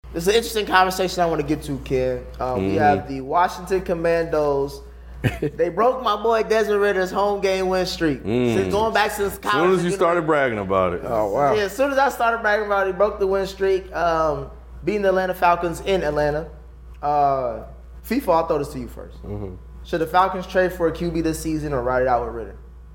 This is an interesting conversation I want to get to, Ken. We have the Washington Commandos. They broke my boy Desmond Ritter's home game win streak. Since going back since college. As soon as you started bragging about it. Oh, wow. Yeah, as soon as I started bragging about it, he broke the win streak, beating the Atlanta Falcons in Atlanta. FIFA, I'll throw this to you first. Should the Falcons trade for a QB this season or ride it out with Ritter?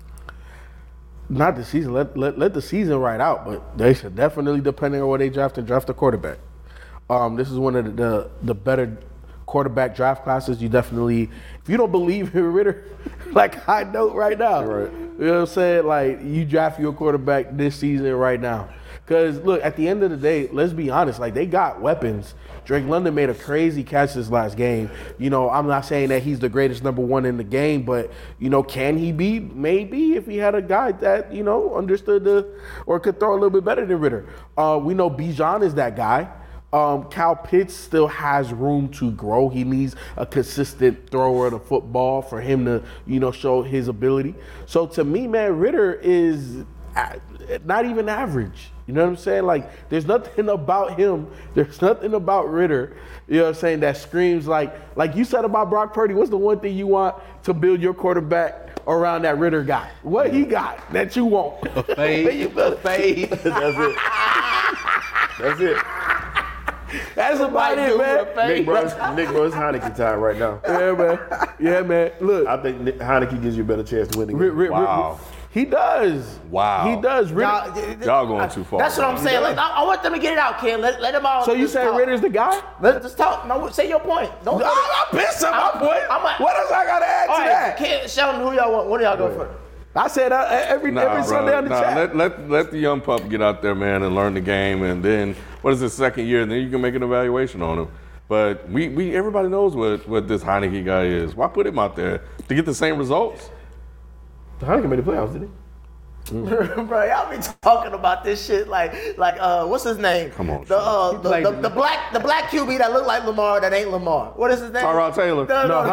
Not the season. Let the season ride out, but they should definitely, depending on where they draft a quarterback. This is one of the better quarterback draft classes. You definitely, if you don't believe in Ritter, like high note right now. Right. You know what I'm saying? Like, you draft your quarterback this season right now. Because, look, at the end of the day, let's be honest, like, they got weapons. Drake London made a crazy catch this last game. You know, I'm not saying that he's the greatest number one in the game, but, you know, can he be? Maybe, if he had a guy that, you know, understood or could throw a little bit better than Ritter. We know Bijan is that guy. Kyle Pitts still has room to grow. He needs a consistent thrower of the football for him to, you know, show his ability. So to me, man, Ritter is not even average. You know what I'm saying? Like, there's nothing about him. There's nothing about Ritter, you know what I'm saying, that screams like you said about Brock Purdy. What's the one thing you want to build your quarterback around that Ritter guy? What he got that you want? A fade. A fade. That's it. That's it. That's about it, man. Nick Bruce Heineke time right now. Yeah, man. Yeah, man. Look, I think Heineke gives you a better chance to win the game. Wow. He does. Wow. He does. Y'all going too far. That's what I'm saying. Like, I want them to get it out, Ken. Let them all. So you just say talk. Ritter's the guy? Let's just talk. No, say your point. Don't. I'm pissed at my point. What else I gotta add to that? Ken, Sheldon, who y'all want? What do y'all go for? I said every Sunday on the chat. Let the young pup get out there, man, and learn the game, and then what is his second year, and then you can make an evaluation on him. But we everybody knows what this Heineke guy is. Why put him out there to get the same results? Heineke made the playoffs, didn't he? Bro, y'all be talking about this shit like what's his name? Come on, the black QB that look like Lamar that ain't Lamar. What is his name? Tyrod Taylor. No,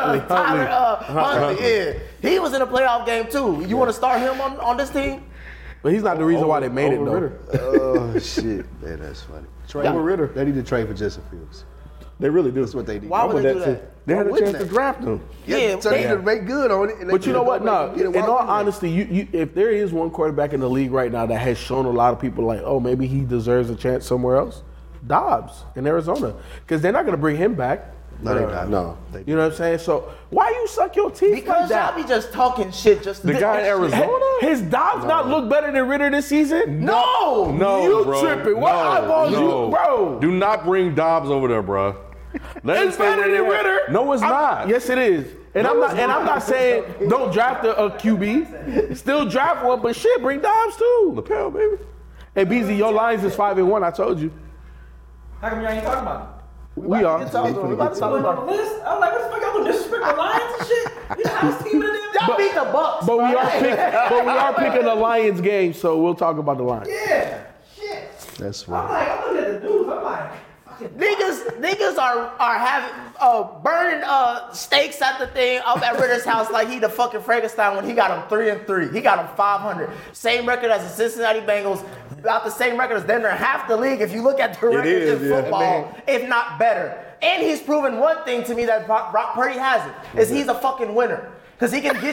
Huntley. Yeah, he was in a playoff game too. You want to start him on this team? But he's not the reason why they made it, though. Oh, shit. Man, that's funny. Trade for Ritter. They need to trade for Justin Fields. They really do. That's what they need. Why would they do that? They had a wouldn't chance to they? draft him. Yeah, so they need to make good on it. But you know what? No, in all honesty, you if there is one quarterback in the league right now that has shown a lot of people like, oh, maybe he deserves a chance somewhere else, Dobbs in Arizona. Because they're not going to bring him back. No, they're not. No. You know what I'm saying? So why you suck your teeth Because like that? y'all be just talking shit. Just The guy in Arizona? His Dobbs not look better than Ritter this season? No, you bro. tripping. What eyeballs you, bro? Do not bring Dobbs over there, bro. Let It's better than Ritter. No, it's not. Yes, it is. And I'm not saying don't draft a QB. Still draft one, but shit, bring Dobbs too. Lapel, baby. Hey, BZ, your Lions is 5-1. I told you. How come y'all ain't talking about it? We are. We about to talk about it. List? I'm like, what the fuck y'all gonna disrespect the Lions and shit? We the hottest team in the damn. Y'all beat the Bucks. But we are picking the Lions game, so we'll talk about the Lions. Yeah. Shit. That's I'm funny. like, I'm looking at the dudes. I'm like, fucking. Niggas are having burning steaks at the thing up at Ritter's house like he the fucking Frankenstein when he got him 3-3. He got him 500. Same record as the Cincinnati Bengals. About the same record as them. They're half the league if you look at the records is, in yeah. football, if not better. And he's proven one thing to me that Brock Purdy hasn't, is he's a fucking winner. Because he can get...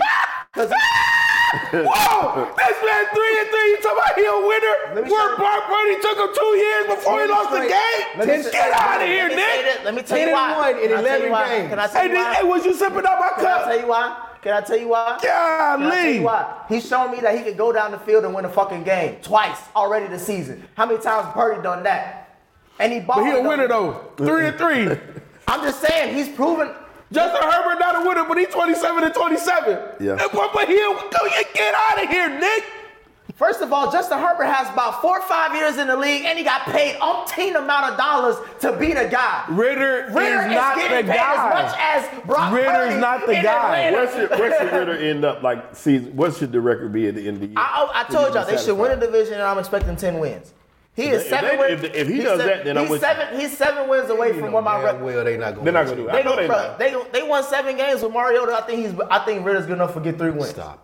Whoa! This man 3-3. You talking about he a winner? Where Brock Purdy took him 2 years before he lost the game? Get out of here, Nick! Let me tell you why. 10-1 in 11 games. Can I tell you why? Hey, was you sipping out my Can I cup? tell you why? Can I tell you why? Can I tell you Golly! why? He's shown me that he can go down the field and win a fucking game twice already this season. How many times Purdy done that? And he balled. But he a winner though. 3-3. I'm just saying, he's proven. Justin Herbert not a winner, but he's 27-27. Yeah. But he'll get out of here, Nick. First of all, Justin Herbert has about 4 or 5 years in the league, and he got paid umpteen amount of dollars to be the guy. Ritter is not getting the paid guy. as much as Brock Ritter's Purdy not the in guy. Atlanta. Where should Ritter end up like season? What should the record be at the end of the year? I told y'all they should win a division, and I'm expecting 10 wins. He is 7 wins. If he does that, then I'm with you. He's 7 wins away from what my Well, they're not going. They're not gonna do it. They won 7 games with Mariota. I think Ritter's good enough to get 3 wins. Stop it.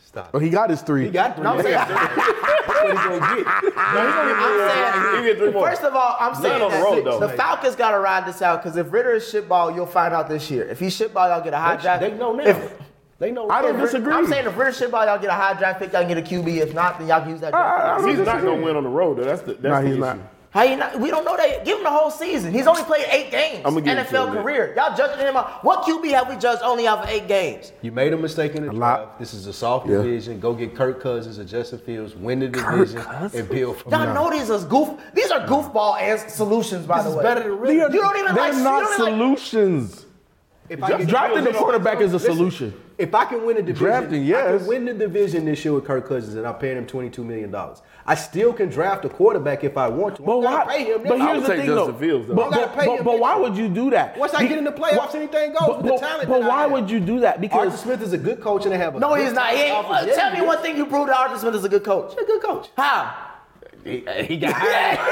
Stop. Oh, he got his 3. He got 3. No, I'm saying- That's what he's going to get. I'm He get 3 saying, more. first of all, I'm saying on the road, though. the Falcons got to ride this out because if Ritter is shitball, you'll find out this year. If he's shitball, y'all get a high draft. They know now. If- They know. I don't if- disagree. I'm saying if Ritter shitball, y'all get a high draft pick, y'all can get a QB. If not, then y'all can use that draft pick. He's not going to win on the road, though. That's the he's issue. not. How you not? We don't know that. Give him the whole season. He's only played 8 games. I'ma give him NFL to him, career. Y'all judging him out. What QB have we judged only off of 8 games? You made a mistake in the lot. draft. This is a soft Yeah. division. Go get Kirk Cousins or Justin Fields. Win the division and build from Y'all there. know these are These are goofball solutions, by the way. better than Ritter. You don't even They're like. you not don't even like- solutions. If I can- Drafting the quarterback is a Listen, solution. If I can win the division, Drafting, I yes. can win the division this year with Kirk Cousins, and I'm paying him $22 million. I still can draft a quarterback if I want to. But I'm gonna why? pay him. But next here's year. the take thing, Justin though. Fields, though. But, I gotta pay him but next why year. would you do that? Once I get in the playoffs, anything goes with the talent But that I why have. would you do that? Arthur Because Smith is a good coach, and they have a No, good he's not. He ain't, offense. Yeah, tell he me is. one thing you proved that Arthur Smith is a good coach. He's a good coach. How? He got He got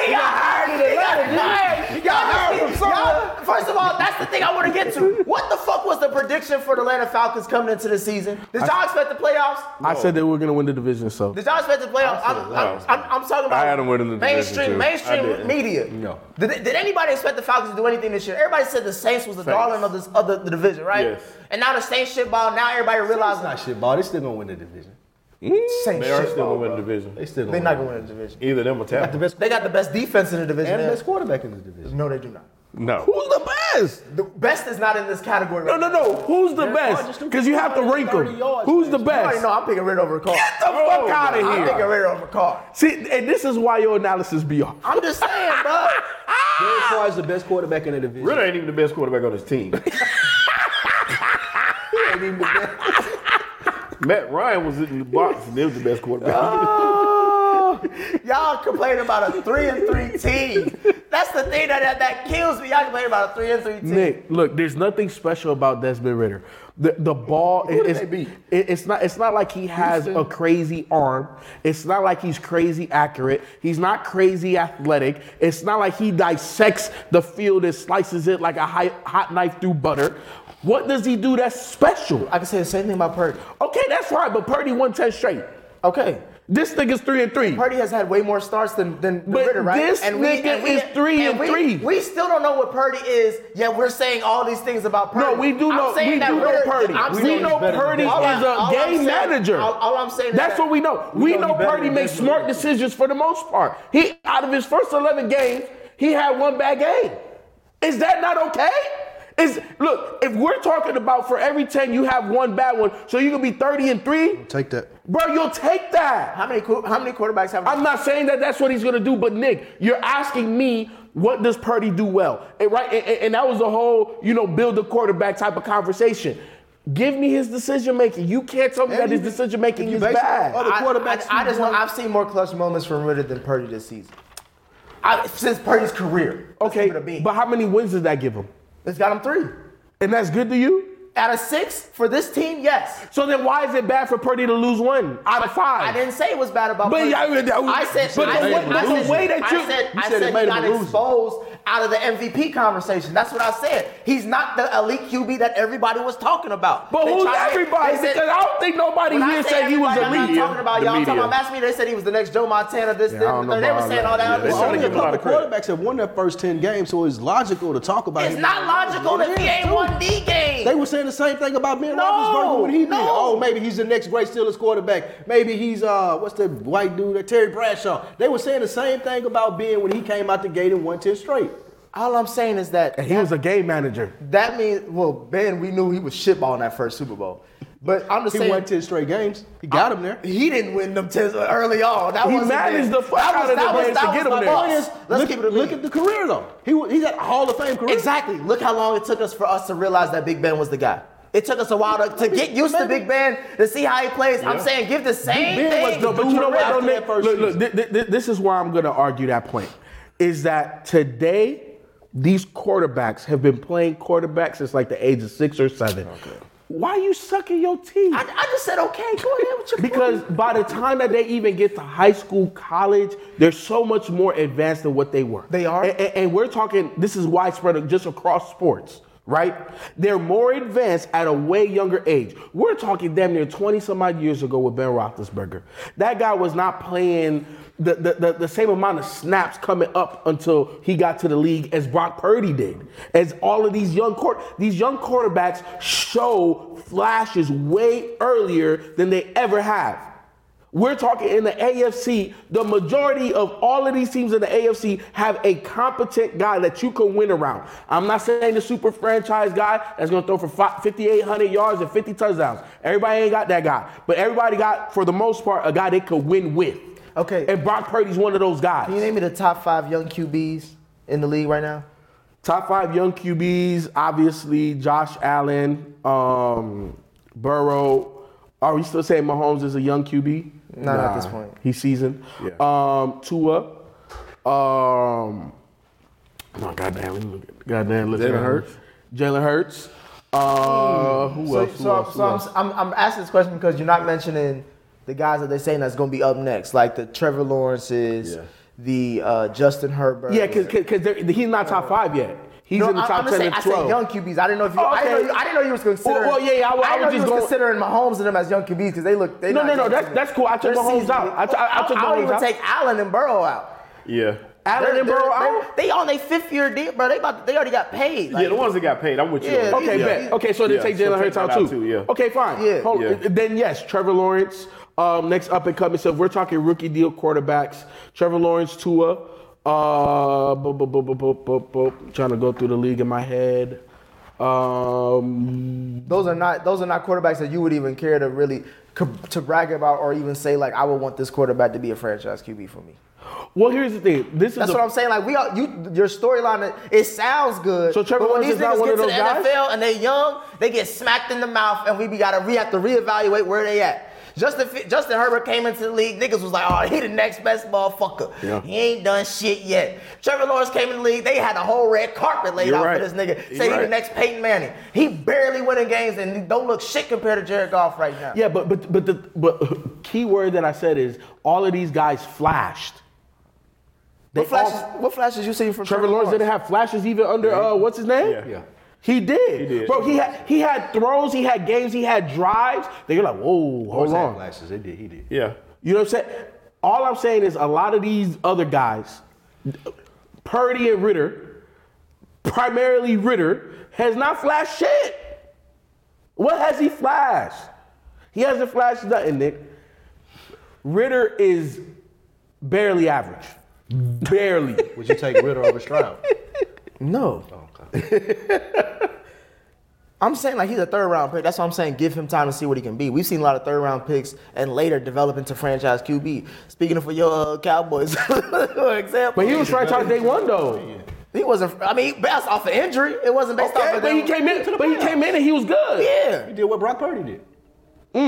hired. Y'all, first of all, that's the thing I want to get to. What the fuck was the prediction for the Atlanta Falcons coming into the season? Did y'all expect the playoffs? I said they were going to win the division, so. Did y'all expect the playoffs? I'm talking about I had them winning the division, too. mainstream media. No. Did anybody expect the Falcons to do anything this year? Everybody said the Saints was the darling of the division, right? Yes. And now the Saints shitball. Now everybody It's realizes not shit ball. They still gonna win the division. Saints They are still shitball, going to win bro. the division. They still They're gonna not win. gonna win the division. Either them or Got the Tampa. best They got the best defense in the division. and the man. best quarterback in the division. No, they do not. No. Who's the best? The best is not in this category. No, no, no. Who's the Derek Carr best? just threw Because you have to rank 230 them. yards Who's the last You already best? know I'm picking Ritter over Carr. Get the fuck out of I'm picking here. Ritter over Carr. See, and this is why your analysis be off. I'm just saying, bro. Derek Carr is the best quarterback in the division. Ritter ain't even the best quarterback on his team. He ain't even the best. Matt Ryan was in the box and they was the best quarterback. Y'all complain about a 3-3 team. That's the thing that kills me. Y'all complain about a 3-3 team. Nick, look, there's nothing special about Desmond Ritter. The ball did is they beat? it's not like he has a crazy arm. It's not like he's crazy accurate. He's not crazy athletic. It's not like he dissects the field and slices it like a hot knife through butter. What does he do that's special? I can say the same thing about Purdy. Okay, that's right, but Purdy won 10 straight. Okay. This nigga's 3-3. Purdy has had way more starts than But Ritter, right? this nigga is 3-3. We still don't know what Purdy is, yet we're saying all these things about Purdy. No, we do know. I'm saying We that do know Ritter- Purdy. I'm We saying- know Purdy is All a I'm game saying- manager. All I'm saying is That's that what we know. We know know he better Purdy than makes Desmond smart Ritter. decisions for the most part. He out of his first 11 games, he had one bad game. Is that not okay? Look, if we're talking about for every 10 you have one bad one, so you can be 30-3, Take that. bro, you'll take that. How many quarterbacks have? I'm not saying that that's what he's gonna do, but Nick, you're asking me what does Purdy do well, and right? And that was the whole, build the quarterback type of conversation. Give me his decision making. You can't tell me that his decision making is bad. Other quarterbacks, I just know I've seen more clutch moments from Ritter than Purdy this season. Since Purdy's career. Let's Okay, keep it a bean. but how many wins does that give him? It's got him 3. And that's good to you? Out of 6 for this team, yes. So then why is it bad for Purdy to lose 1 out of 5? I didn't say it was bad about But Purdy. yeah, I said but the way that you said it he made him got a loser. exposed out of the MVP conversation. That's what I said. He's not the elite QB that everybody was talking about. But They who's tried to- everybody? they said- Because I don't think nobody when I here say said he was everybody, I'm elite. not talking about The y'all. I'm talking media. about Mass Media. They said he was the next Joe Montana. This, I don't know they were about saying all all that. that. Yeah, they other said Only they a give him a lot couple of credit. quarterbacks have won their first 10 games, so it's logical to talk about It's him. not logical if he ain't won D game. They were saying the same thing about Ben No, Roethlisberger when he did. no. Oh, maybe he's the next great Steelers quarterback. Maybe he's what's the white dude, that Terry Bradshaw. They were saying the same thing about Ben when he came out the gate and won 10 straight. All I'm saying is that And he was a game manager. that means, well, Ben, we knew he was shitballing that first Super Bowl. But I'm just He saying, won 10 straight games. He got him there. he didn't win them 10 early on. That He wasn't managed Ben. the fuck out of the games to get him my there. boss. Let's look, keep it a look bean. at the career though. He's at a Hall of Fame career. Exactly. Look how long it took us for us to realize that Big Ben was the guy. It took us a while to get used to Big Ben, to see how he plays. I'm saying give the same Ben was thing. the But you know what, After though, that Nick? first Look, this is why I'm going to argue that point. Is that today, these quarterbacks have been playing quarterback since like the age of 6 or 7. Okay. Why are you sucking your teeth? I just said, okay, go ahead with your Because by the time that they even get to high school, college, they're so much more advanced than what they were. They are? And we're talking, this is widespread just across sports. right? They're more advanced at a way younger age. We're talking damn near 20 some odd years ago with Ben Roethlisberger. That guy was not playing the same amount of snaps coming up until he got to the league as Brock Purdy did. As all of these young quarterbacks show flashes way earlier than they ever have. We're talking in the AFC, the majority of all of these teams in the AFC have a competent guy that you can win around. I'm not saying the super franchise guy that's going to throw for 5,800 yards and 50 touchdowns. Everybody ain't got that guy. But everybody got, for the most part, a guy they could win with. Okay. And Brock Purdy's one of those guys. Can you name me the top 5 young QBs in the league right now? Top 5 young QBs, obviously Josh Allen, Burrow. Are we still saying Mahomes is a young QB? Not at this point. He's seasoned. Yeah. Tua. No, goddamn. Jalen Hurts. Jalen Hurts. Who else? I'm asking this question because you're not mentioning the guys that they're saying that's going to be up next, like the Trevor Lawrences, the Justin Herbert. Yeah, because he's not top 5 yet. He's in the top 10 and 12. I said young QBs. I didn't know if you. Oh, okay. I didn't know you was considering. Well, yeah, I was just considering Mahomes and them as young QBs because they look. No. That's cool. I took Mahomes out. I took Mahomes out. I don't even take Allen and Burrow out. Yeah. Allen and Burrow out. They on their 5th year deal, bro. They already got paid. Yeah, the ones that got paid. I'm with you. Yeah, on that. Okay, yeah. bet. Okay, so they take Jalen Hurts out too. Yeah. Okay, fine. Yeah. Then yes, Trevor Lawrence. Next up and coming. So if we're talking rookie deal quarterbacks, Trevor Lawrence, Tua. Trying to go through the league in my head. Those are not quarterbacks that you would even care to really to brag about or even say like I would want this quarterback to be a franchise QB for me. Well, here's the thing. That's what I'm saying. Like your storyline, it sounds good. So Trevor but when Lawrence these is not niggas one get of to those the guys? NFL and they young, they get smacked in the mouth, and we have to reevaluate where they at. Justin Herbert came into the league. Niggas was like, oh, he the next best motherfucker. Yeah. He ain't done shit yet. Trevor Lawrence came in the league. They had a whole red carpet laid out for this nigga. Say he the next Peyton Manning. He barely winning games and don't look shit compared to Jared Goff right now. Yeah, but the key word that I said is all of these guys flashed. What flashes you seen from Trevor Lawrence didn't have flashes even under what's his name? Yeah. He did. He did. Bro, he had throws, he had games, he had drives. They're like, whoa, hold on. Flashes. He did. Yeah. You know what I'm saying? All I'm saying is a lot of these other guys, Purdy and Ritter, primarily Ritter, has not flashed shit. What has he flashed? He hasn't flashed nothing, Nick. Ritter is barely average. Barely. Would you take Ritter over Stroud? No. Oh, okay. I'm saying like he's a 3rd round pick. That's what I'm saying. Give him time to see what he can be. We've seen a lot of 3rd round picks and later develop into franchise QB. Speaking of for your Cowboys example. But he was franchise day one though. He wasn't. I mean, based off of injury. It wasn't based off of. But he came in and he was good. Yeah. He did what Brock Purdy did.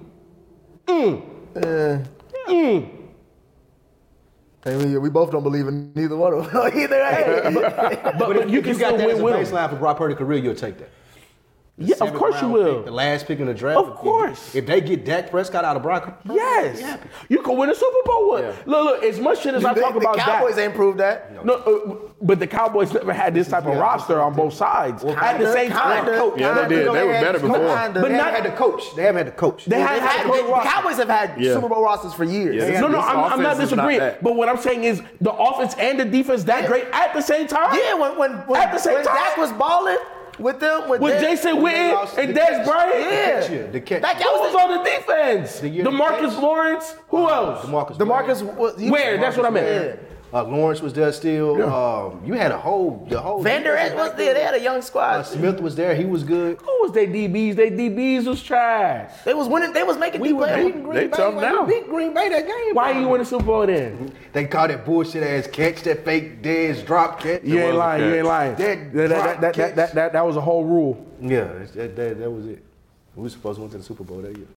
And we both don't believe in neither one of them. Either. But you If can you got still that as win a with him. baseline for Brock Purdy's career, you'll take that. Yeah, of 7th course you round will. pick, the last pick in the draft. Of course. If they get Dak Prescott out of Brock Purdy, Yes. You can win a Super Bowl with. Yeah. Look, as much shit as I talk about the Cowboys that. ain't proved that. No, but the Cowboys never had this type of roster on both sides at the same time. Yeah, they did. They were better before. But they not- haven't had the coach. They haven't had the coach. They had a good The roster. Cowboys have had Yeah. Super Bowl rosters for years. Yeah. No, This I'm not offense is not disagreeing. that. But what I'm saying is the offense and the defense that great at the same time. Yeah, when At the same time. Dak was balling with them, with With Dez- Jason Witten and Dez Bryant. Yeah. The catch. That Who guy was was on the defense? The year- DeMarcus Lawrence. Who else? DeMarcus. Where? That's what I meant. Lawrence was there still. You had the whole. Vander Esch was there. They had a young squad. Smith was there. He was good. Who was their DBs? Their DBs was trash. They was winning. They was making deep plays. They tough now. We beat Green Bay that game. Why you win a Super Bowl then? They called that bullshit ass catch, that fake Dez drop catch. You ain't was a lying. You catch. ain't lying. That That was a whole rule. Yeah, that was it. We were supposed to win to the Super Bowl that year.